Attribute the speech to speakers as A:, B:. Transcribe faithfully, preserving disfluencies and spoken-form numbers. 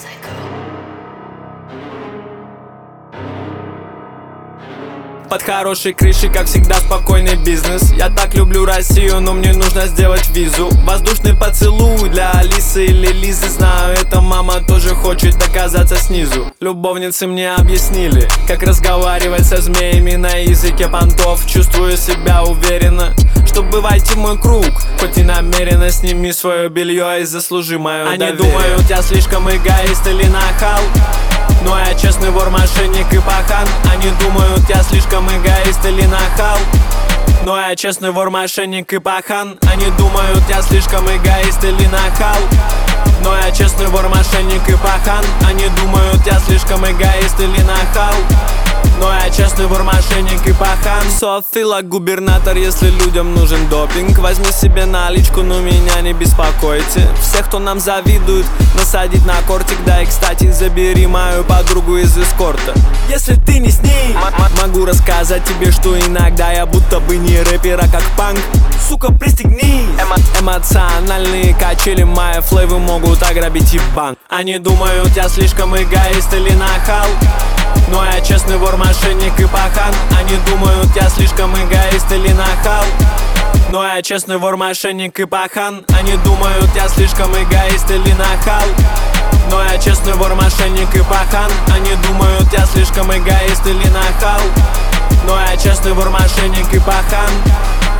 A: Под хорошей крышей, как всегда, спокойный бизнес. Я так люблю Россию, но мне нужно сделать визу. Воздушный поцелуй для Алисы или Лизы. Знаю, эта мама тоже хочет оказаться снизу. Любовницы мне объяснили, как разговаривать со змеями на языке понтов. Чувствую себя уверенно, чтобы войти в мой круг. Хоть и намеренно, сними свое белье и заслужи мое доверие. Они думают, я слишком эгоист или нахал, но я честный вор, мошенник и пахан. Они думают, я слишком эгоист или нахал, но я честный вор, мошенник и пахан. Они думают, я слишком эгоист или нахал, но я честный вор, мошенник и пахан. Они думают, я слишком эгоист или нахал, но я честный вор, мошенник и пахан. Софила губернатор, если людям нужен допинг, возьми себе наличку, но меня не беспокойте. Всех, кто нам завидует, насадить на кортик. Да и, кстати, забери мою подругу из эскорта. Если ты не с ней, могу рассказать тебе, что иногда я будто бы не рэпер, а как панк. Сука, пристегнись. Эмо Эмоциональные качели, мои флейвы могут ограбить и банк. Они думают, я слишком эгоист или нахал, но я честный вор, мошенник и пахан. Они думают, я слишком эгоист или нахал, но я честный вор, мошенник и пахан. Они думают, я слишком эгоист или нахал, но я честный вор, мошенник и пахан. Они думают, я слишком эгоист или нахал, но я честный вор, мошенник и пахан.